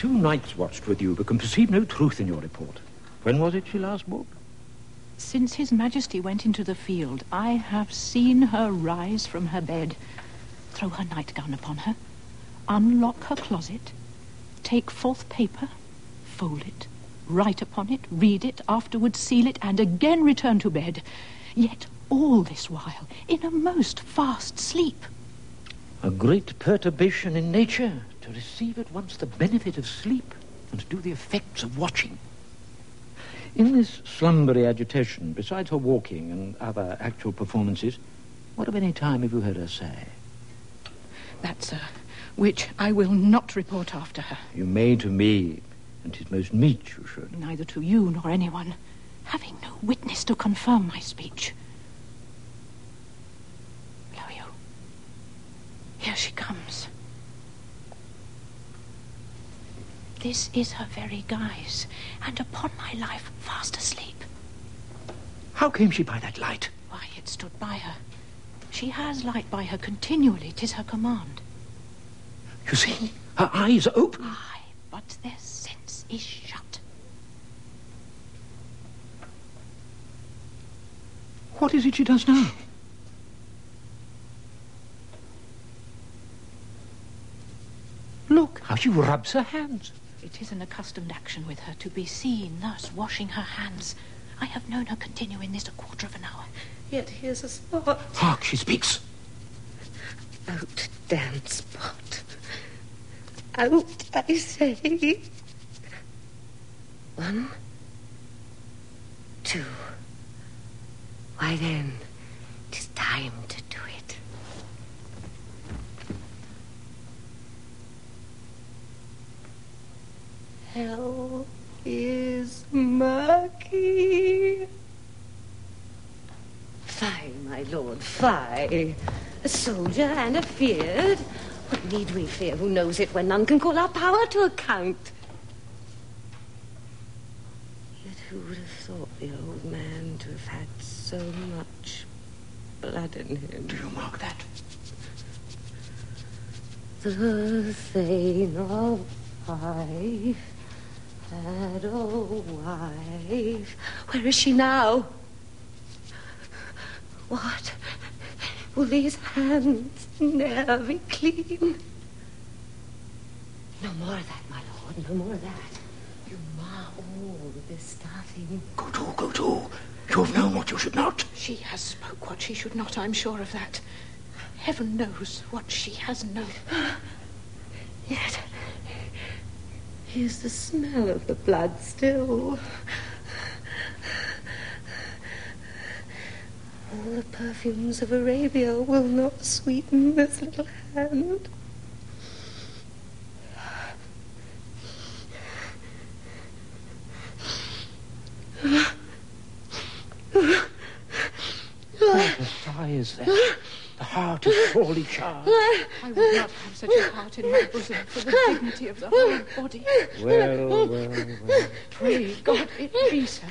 2 nights watched with you, but can perceive no truth in your report. When was it she last woke? Since His Majesty went into the field, I have seen her rise from her bed, throw her nightgown upon her, unlock her closet, take forth paper, fold it, write upon it, read it, afterwards seal it, and again return to bed. Yet all this while in a most fast sleep. A great perturbation in nature, to receive at once the benefit of sleep and to do the effects of watching. In this slumbery agitation, besides her walking and other actual performances, what of any time have you heard her say? That, sir, which I will not report after her. You may to me, and 'tis most meet you should. Neither to you nor anyone, having no witness to confirm my speech. Lo you, here she comes. This is her very guise, and upon my life, fast asleep. How came she by that light? Why, it stood by her. She has light by her continually, 'tis her command. You see, her eyes are open. Aye, but their sense is shut. What is it she does now? Look how she rubs her hands. It is an accustomed action with her to be seen thus washing her hands. I have known her continue in this a quarter of an hour. Yet here's a spot. Hark, she speaks. Out, damned spot. Out, I say. 1, 2. Why then, 'tis time to do it. Hell is murky. Fie, my lord, fie. A soldier and a feared. What need we fear? Who knows it when none can call our power to account? Yet who would have thought the old man to have had so much blood in him? Do you mark that? The Thane of Fife had a wife. Where is she now? What? Will these hands ne'er be clean? No more of that, my lord, no more of that. You mar all this starting. Go to, go to. You have known what you should not. She has spoke what she should not, I'm sure of that. Heaven knows what she has known. Yet, here's the smell of the blood still. All the perfumes of Arabia will not sweeten this little hand. The sigh is there. The heart is sorely charged. I would not have such a heart in my bosom for the dignity of the whole body. Well, well, well. Pray God it be so.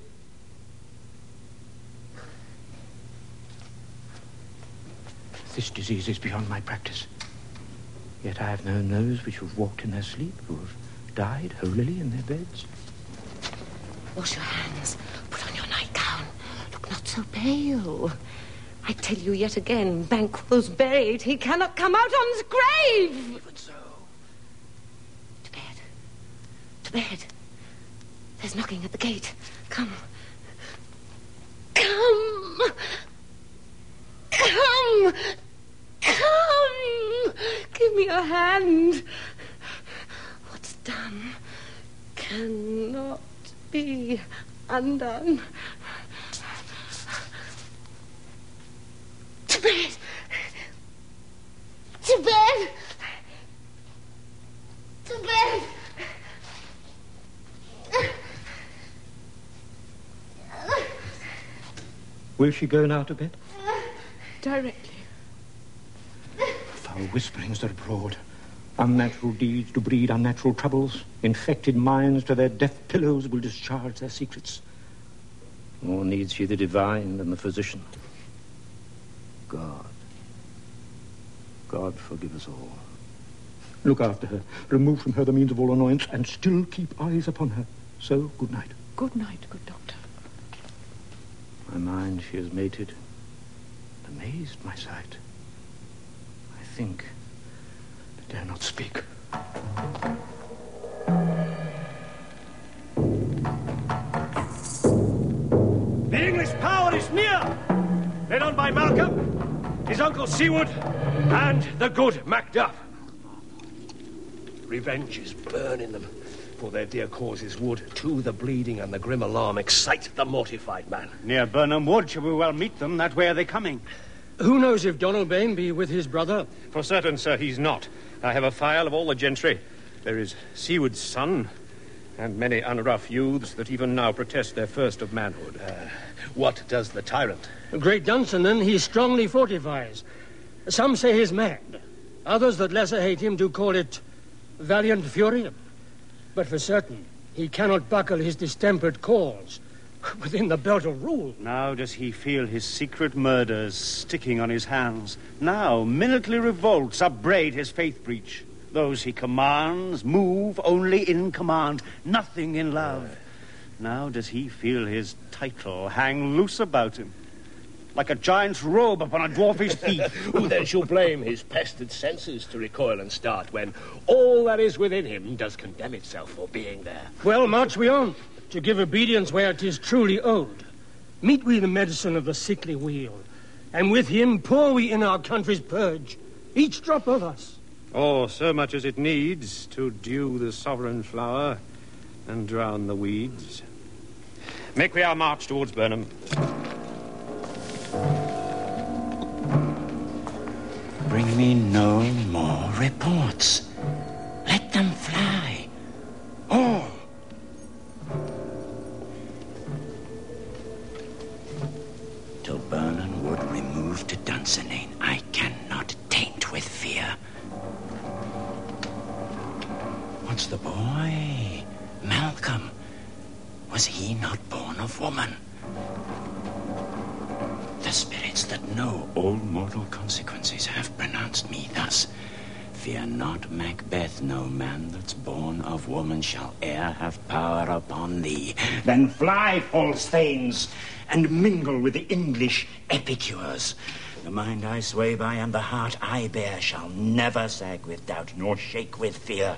This disease is beyond my practice. Yet I have known those which have walked in their sleep, who have died holily in their beds. Wash your hands. Put on your nightgown. Look not so pale. I tell you yet again, Banquo's buried. He cannot come out on his grave. Even so. To bed. To bed. There's knocking at the gate. Come. Come. Come. Come. Give me your hand. What's done cannot be undone. To bed. To bed. To bed. Will she go now to bed? Directly. Foul whisperings are abroad. Unnatural deeds to breed unnatural troubles. Infected minds to their death pillows will discharge their secrets. More needs she the divine than the physician. God. God forgive us all. Look after her. Remove from her the means of all annoyance, and still keep eyes upon her. So, good night. Good night, good doctor. My mind she has mated. Amazed my sight. I think, but dare not speak. The English power is near, led on by Malcolm, his uncle Siward, and the good Macduff. Revenge is burning them, for their dear causes would, to the bleeding and the grim alarm, excite the mortified man. Near Burnham Wood shall we well meet them. That way are they coming. Who knows if Donalbain be with his brother? For certain, sir, he's not. I have a file of all the gentry. There is Siward's son, and many unrough youths that even now protest their first of manhood. What does the tyrant? Great Dunsinane he strongly fortifies. Some say he's mad. Others that lesser hate him do call it valiant fury. But for certain, he cannot buckle his distempered cause within the belt of rule. Now does he feel his secret murders sticking on his hands. Now minutely revolts upbraid his faith breach. Those he commands move only in command, nothing in love. Now does he feel his title hang loose about him, like a giant's robe upon a dwarfish thief. Who then shall blame his pestered senses to recoil and start when all that is within him does condemn itself for being there? Well, march we on, to give obedience where 'tis truly owed. Meet we the medicine of the sickly weal, and with him pour we in our country's purge, each drop of us. Oh, so much as it needs to dew the sovereign flower and drown the weeds. Make we our march towards Burnham. Bring me no more reports. Let them fly. All. Till Burnham Wood remove to Dunsinane, I cannot taint with fear. What's the boy? Malcolm. Was he not born of woman? The spirits that know all mortal consequences have pronounced me thus. Fear not, Macbeth, no man that's born of woman shall e'er have power upon thee. Then fly, false thanes, and mingle with the English epicures. The mind I sway by and the heart I bear shall never sag with doubt nor shake with fear.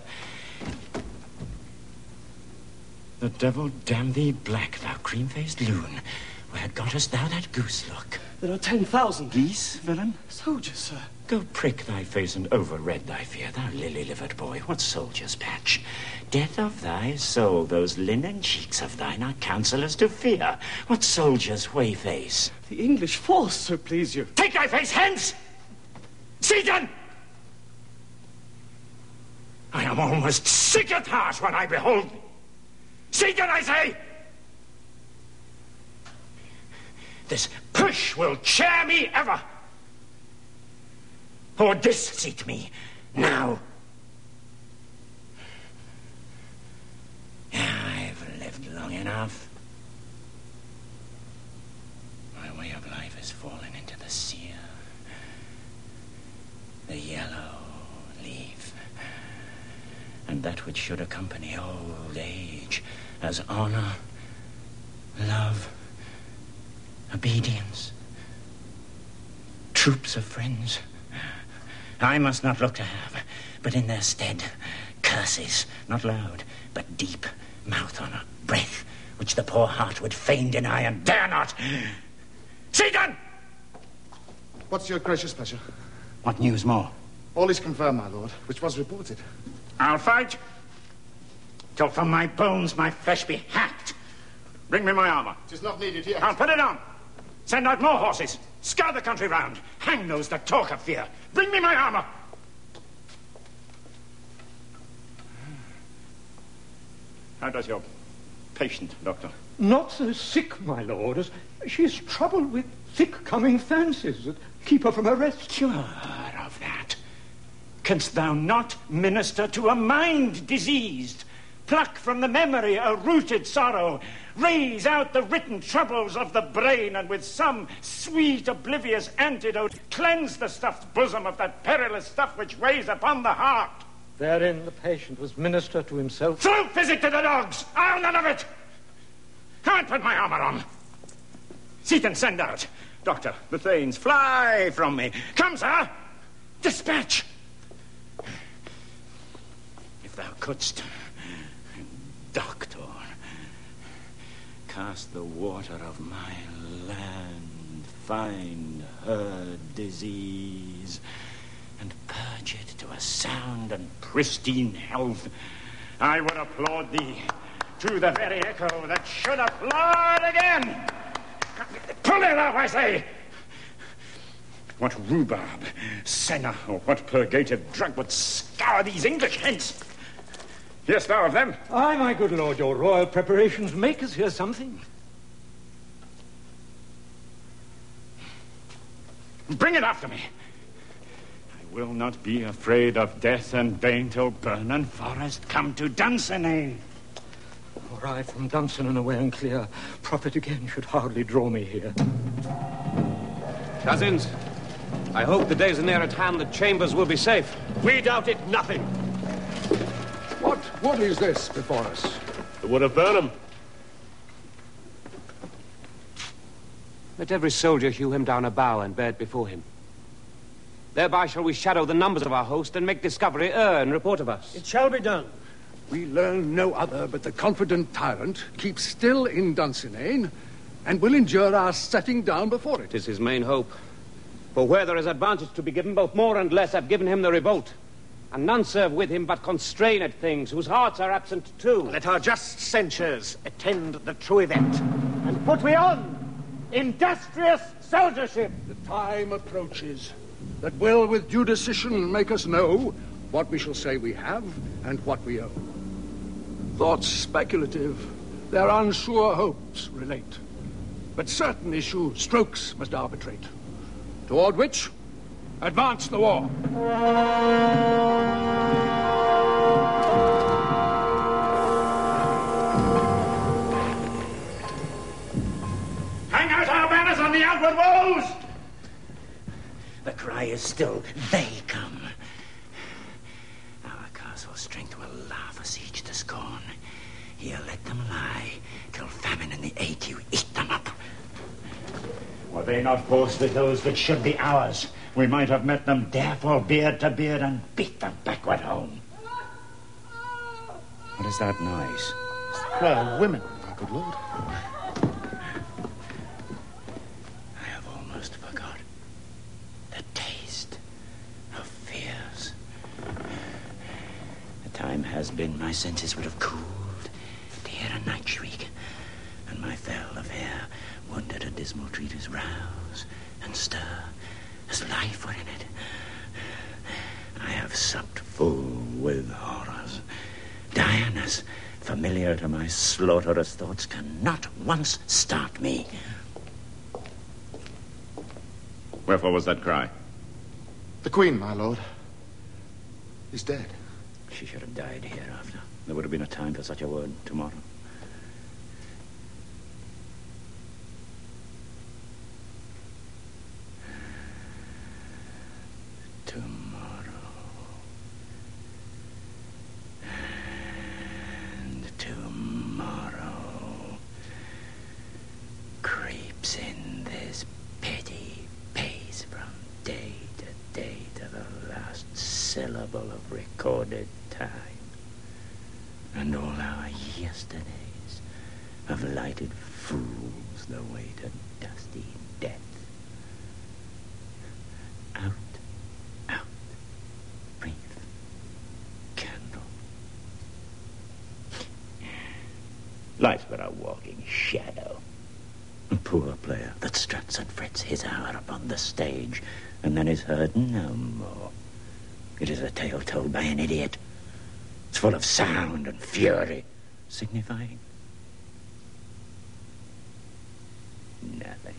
The devil damn thee black, thou cream-faced loon. Where gottest thou that goose look? There are 10,000. Geese, villain? Soldiers, sir. Go prick thy face and over-red thy fear, thou lily-livered boy. What soldier's patch? Death of thy soul, those linen cheeks of thine are counsellors to fear. What soldier's way-face? The English force, so please you. Take thy face hence! Seaton! I am almost sick at heart when I behold thee. Seaton, I say! This push will cheer me ever. Or disseat me now. I've lived long enough. My way of life has fallen into the sear. The yellow leaf. And that which should accompany old age as honor, love, obedience, troops of friends. I must not look to have, but in their stead, curses, not loud, but deep, mouth honor, breath, which the poor heart would fain deny and dare not. Seaton! What's your gracious pleasure? What news more? All is confirmed, my lord, which was reported. I'll fight till from my bones my flesh be hacked. Bring me my armor. It is not needed here. I'll put it on. Send out more horses. Scour the country round. Hang those that talk of fear. Bring me my armor. How does your patient, Doctor? Not so sick, my lord, as she's troubled with thick-coming fancies that keep her from her rest. Cure her of that. Canst thou not minister to a mind diseased? Pluck from the memory a rooted sorrow. Raise out the written troubles of the brain, and with some sweet, oblivious antidote, cleanse the stuffed bosom of that perilous stuff which weighs upon the heart. Therein the patient was minister to himself. Throw physic to the dogs! I'll none of it! Can't put my armor on. Seaton, send out. Doctor, the Thanes, fly from me. Come, sir! Dispatch! If thou couldst, Doctor, cast the water of my land, find her disease, and purge it to a sound and pristine health, I would applaud thee to the very echo that should applaud again. Pull it up, I say! What rhubarb, senna, or what purgative drug would scour these English hence? Hearest thou of them? Aye, my good lord, your royal preparations make us hear something. Bring it after me. I will not be afraid of death and bane till Burn Forest come to Dunsinane. Were I from Dunsinane away and clear, profit again should hardly draw me here. Cousins, I hope the days are near at hand that Chambers will be safe. We doubt it nothing. What wood is this before us? The wood of Burnham. Let every soldier hew him down a bough and bear it before him. Thereby shall we shadow the numbers of our host and make discovery and report of us. It shall be done. We learn no other but the confident tyrant keeps still in Dunsinane and will endure our setting down before it. 'Tis his main hope. For where there is advantage to be given, both more and less have given him the revolt. And none serve with him but constrained things, whose hearts are absent too. Let our just censures attend the true event. And put we on industrious soldiership. The time approaches that will with due decision make us know what we shall say we have and what we owe. Thoughts speculative, their unsure hopes relate. But certain issue strokes must arbitrate. Toward which, advance the war. Hang out our banners on the outward walls! The cry is still, they come. Our castle strength will laugh us each to scorn. Here let them lie, till famine and the ague eat them up. Were they not forced with those that should be ours, we might have met them therefore beard to beard and beat them backward home. What is that noise? It's the cry of women, my good lord. I have almost forgot the taste of fears. The time has been my senses would have cooled to hear a night shriek, and my fell of hair wondered a dismal treatise rouse and stir as life were in it. I have supped full with horrors. Diana's, familiar to my slaughterous thoughts, cannot once start me. Wherefore was that cry? The Queen, my lord, is dead. She should have died hereafter. There would have been a time for such a word tomorrow. Creeps in this petty pace from day to day to the last syllable of recorded time. And all our yesterdays have lighted fools the way to dusty death. Out, out, brief candle. Life's but a walking shadow. A poor player that struts and frets his hour upon the stage and then is heard no more. It is a tale told by an idiot. It's full of sound and fury, signifying nothing.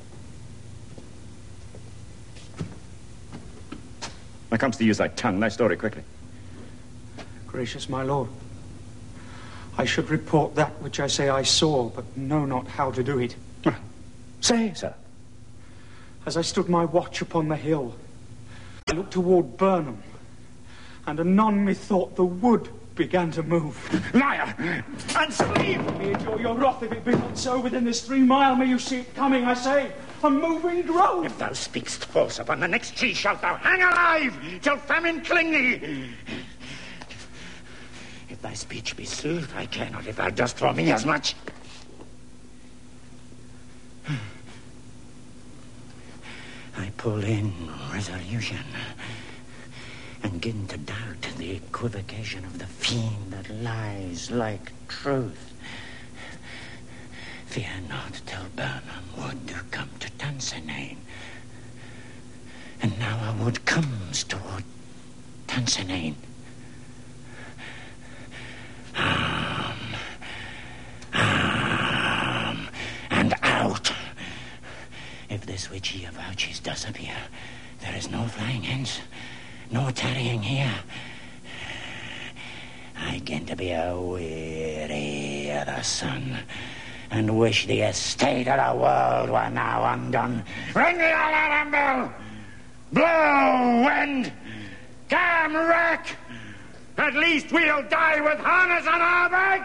Now comes to use thy tongue, thy story quickly. Gracious my lord, I should report that which I say I saw, but know not how to do it. Say, sir. As I stood my watch upon the hill, I looked toward Burnham, and anon methought the wood began to move. Liar! And leave me endure your wrath if it be not so. Within this 3 mile may you see it coming, I say, a moving drove. If thou speakst false, upon the next tree shalt thou hang alive, till famine cling thee. If thy speech be sooth, I care not if thou dost for me as much. I pull in resolution and begin to doubt the equivocation of the fiend that lies like truth. Fear not till Burnham wood do come to Dunsinane. And now our wood comes toward Dunsinane. And out. If this which he avouches does appear, there is no flying hence, no tarrying here. I begin to be a weary of the sun, and wish the estate of the world were now undone. Ring the alarm bell! Blow, wind! Come, wreck! At least we'll die with harness on our back!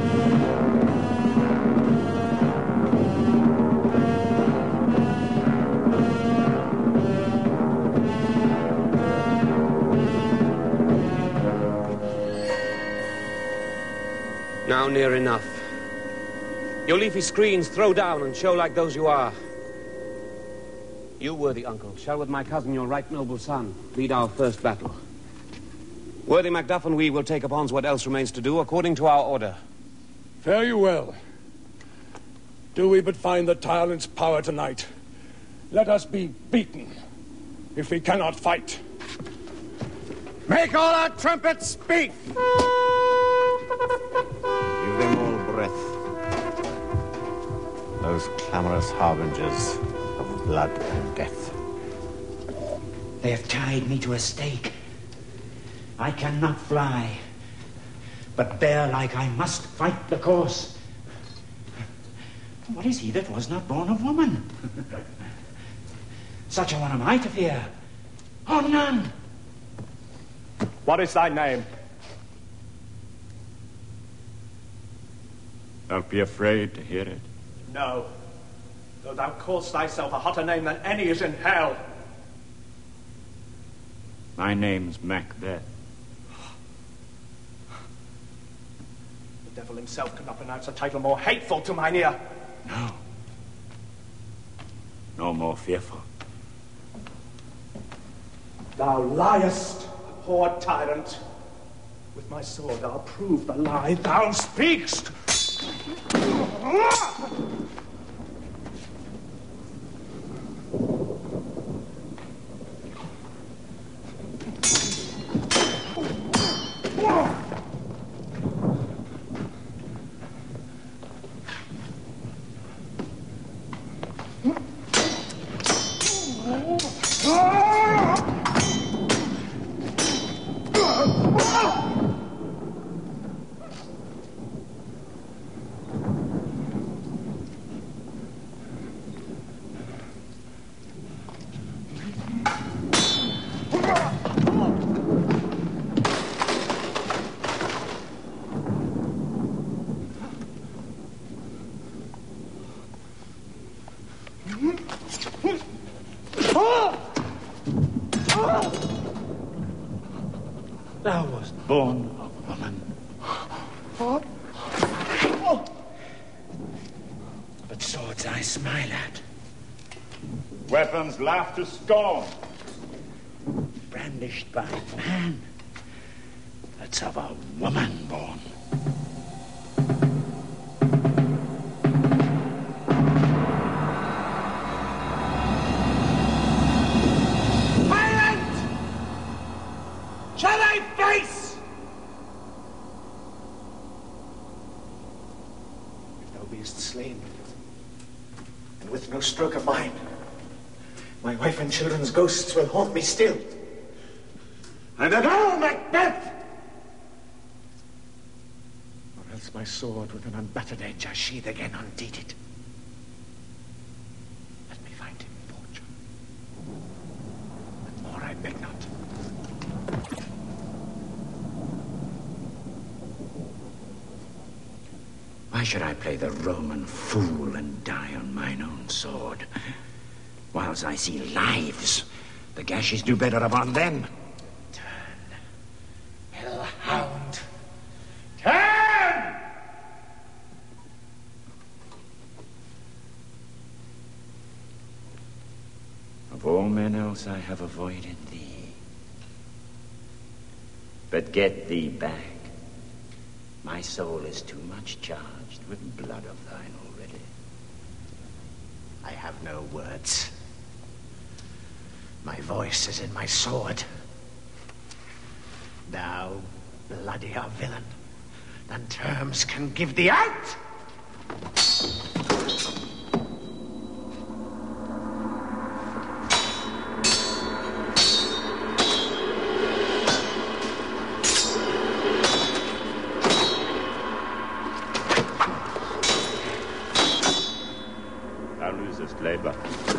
Now near enough. Your leafy screens throw down and show like those you are. You, worthy uncle, shall with my cousin, your right noble son, lead our first battle. Worthy Macduff and we will take upon what else remains to do according to our order. Fare you well. Do we but find the tyrant's power tonight, let us be beaten if we cannot fight. Make all our trumpets speak! Give them all breath. Those clamorous harbingers of blood and death. They have tied me to a stake. I cannot fly, but bear like I must fight the course. What is he that was not born of woman? Such a one am I to fear. Oh, none. What is thy name? Don't be afraid to hear it. No, though thou call'st thyself a hotter name than any is in hell. My name's Macbeth. The devil himself could not pronounce a title more hateful to mine ear. No. No more fearful. Thou liest, poor tyrant. With my sword I'll prove the lie thou speakst. Thou wast born of woman. But swords I smile at. Weapons laugh to scorn. Brandished by man that's of a woman born. Shall I face? If thou beest slain, and with no stroke of mine, my wife and children's ghosts will haunt me still. And thou, Macbeth! Or else my sword with an unbattered edge I sheathe again undated. Let me find him fortune. And more I beg not. should I play the Roman fool and die on mine own sword? Whilst I see lives, the gashes do better upon them. Turn, hellhound. Turn! Of all men else I have avoided thee. But get thee back. My soul is too much charged with blood of thine already. I have no words. My voice is in my sword. Thou bloodier villain than terms can give thee out! Thou losest labor.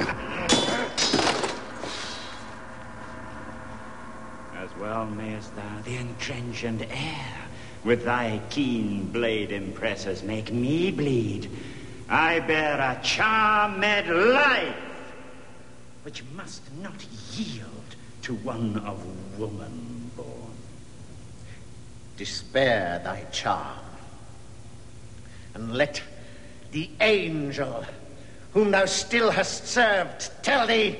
As well mayest thou the entrenchant air with thy keen blade impressors make me bleed. I bear a charmed life which must not yield to one of woman born. Despair thy charm, and let the angel whom thou still hast served tell thee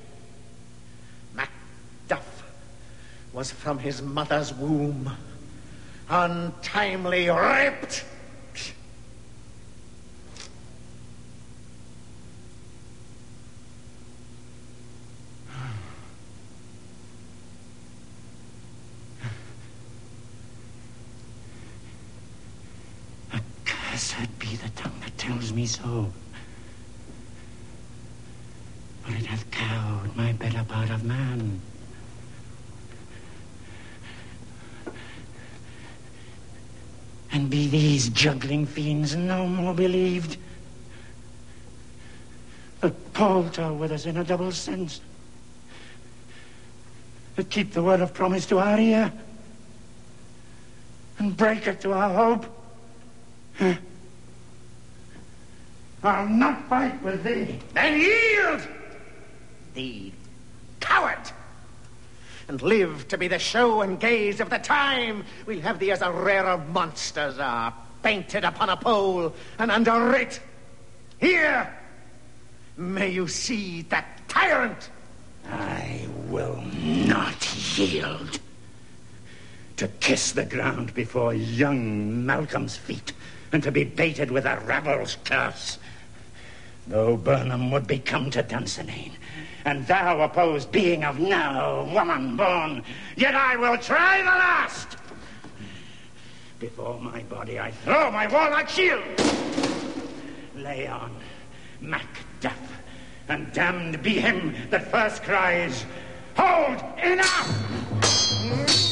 Macduff was from his mother's womb untimely ripped. Accursed be the tongue that tells me so. For it hath cowed my better part of man. And be these juggling fiends no more believed, that palter with us in a double sense, that keep the word of promise to our ear, and break it to our hope. I'll not fight with thee. Then yield, thee coward, and live to be the show and gaze of the time. We'll have thee as a rarer monsters are, painted upon a pole and underwrit. Here, may you see that tyrant. I will not yield. To kiss the ground before young Malcolm's feet, and to be baited with a rabble's curse. Though Burnham would be come to Dunsinane, and thou opposed being of no woman born, yet I will try the last. Before my body I throw my warlike shield. Lay on, Macduff, and damned be him that first cries, hold, enough!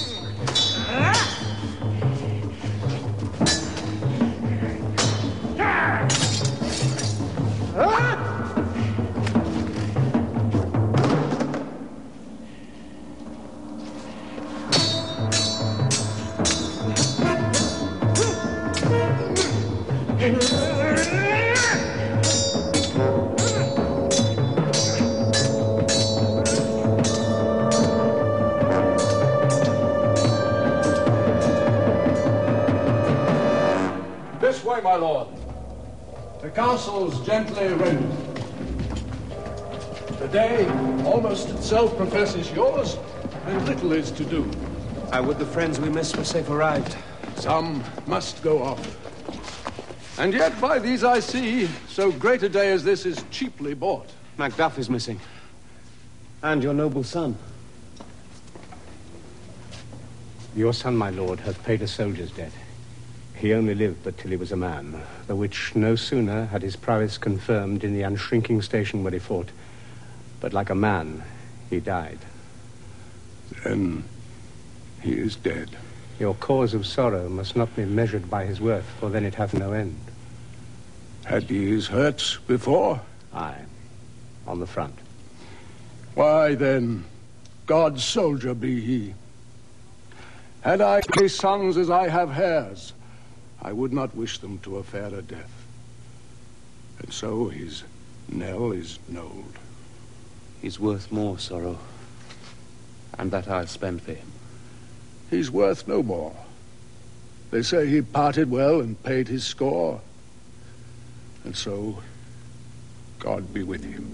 This way, my lord. The castle's gently rendered. The day almost itself professes yours, and little is to do. How would the friends we missed were safe arrived? Some must go off. And yet by these I see, so great a day as this is cheaply bought. Macduff is missing. And your noble son. Your son, my lord, hath paid a soldier's debt. He only lived but till he was a man, the which no sooner had his prowess confirmed in the unshrinking station where he fought, but like a man, he died. Then he is dead. Your cause of sorrow must not be measured by his worth, for then it hath no end. Had he his hurts before? Aye, on the front. Why then, God's soldier be he. Had I his sons as I have hairs, I would not wish them to a fairer death. And so his knell is knolled. He's worth more, Sorrow. And that I'll spend for him. He's worth no more. They say he parted well and paid his score. And so, God be with him.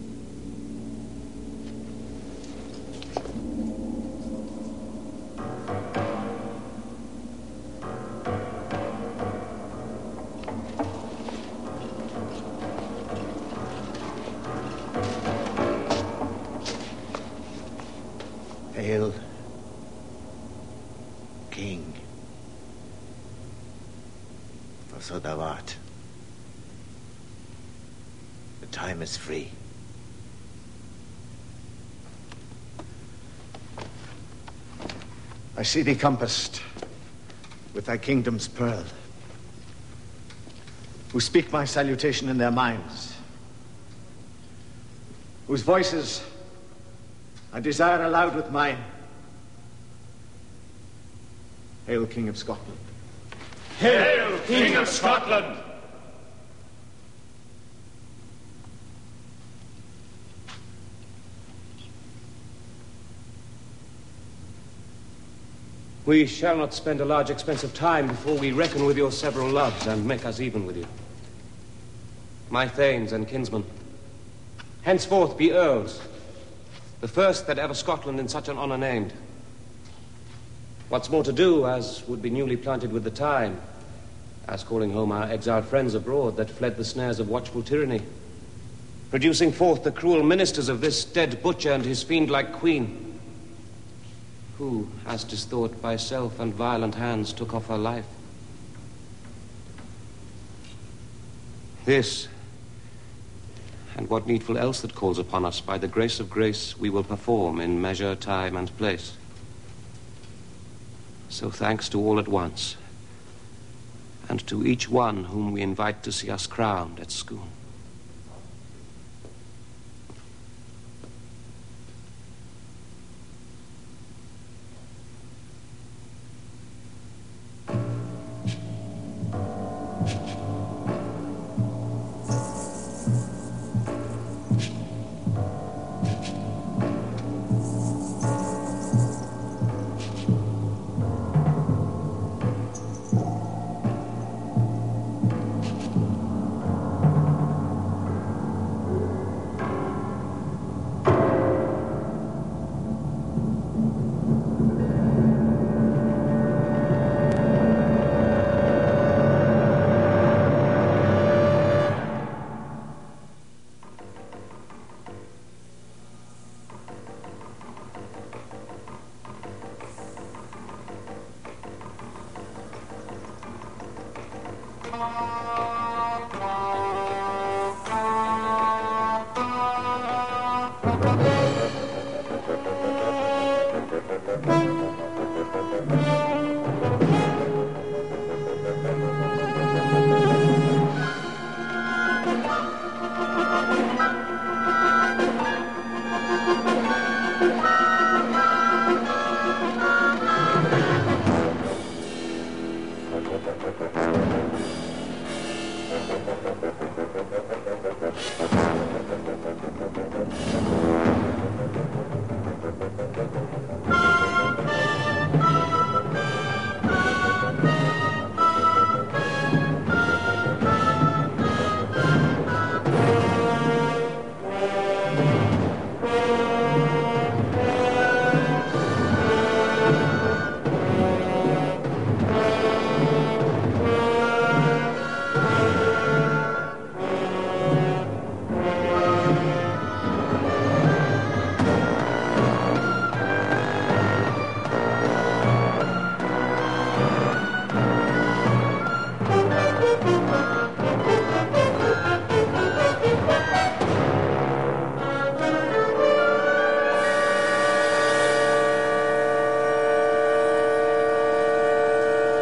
Hail, King, for so thou art. The time is free. I see thee compassed with thy kingdom's pearl, who speak my salutation in their minds, whose voices I desire aloud with mine. Hail, King of Scotland. Hail, King of Scotland! We shall not spend a large expense of time before we reckon with your several loves and make us even with you. My thanes and kinsmen, henceforth be earls, the first that ever Scotland in such an honour named. What's more to do, as would be newly planted with the time, as calling home our exiled friends abroad that fled the snares of watchful tyranny, producing forth the cruel ministers of this dead butcher and his fiend-like queen, who, as 'tis thought, by self and violent hands took off her life. This, and what needful else that calls upon us, by the grace of grace, we will perform in measure, time, and place. So thanks to all at once, and to each one whom we invite to see us crowned at Scone. Thank you.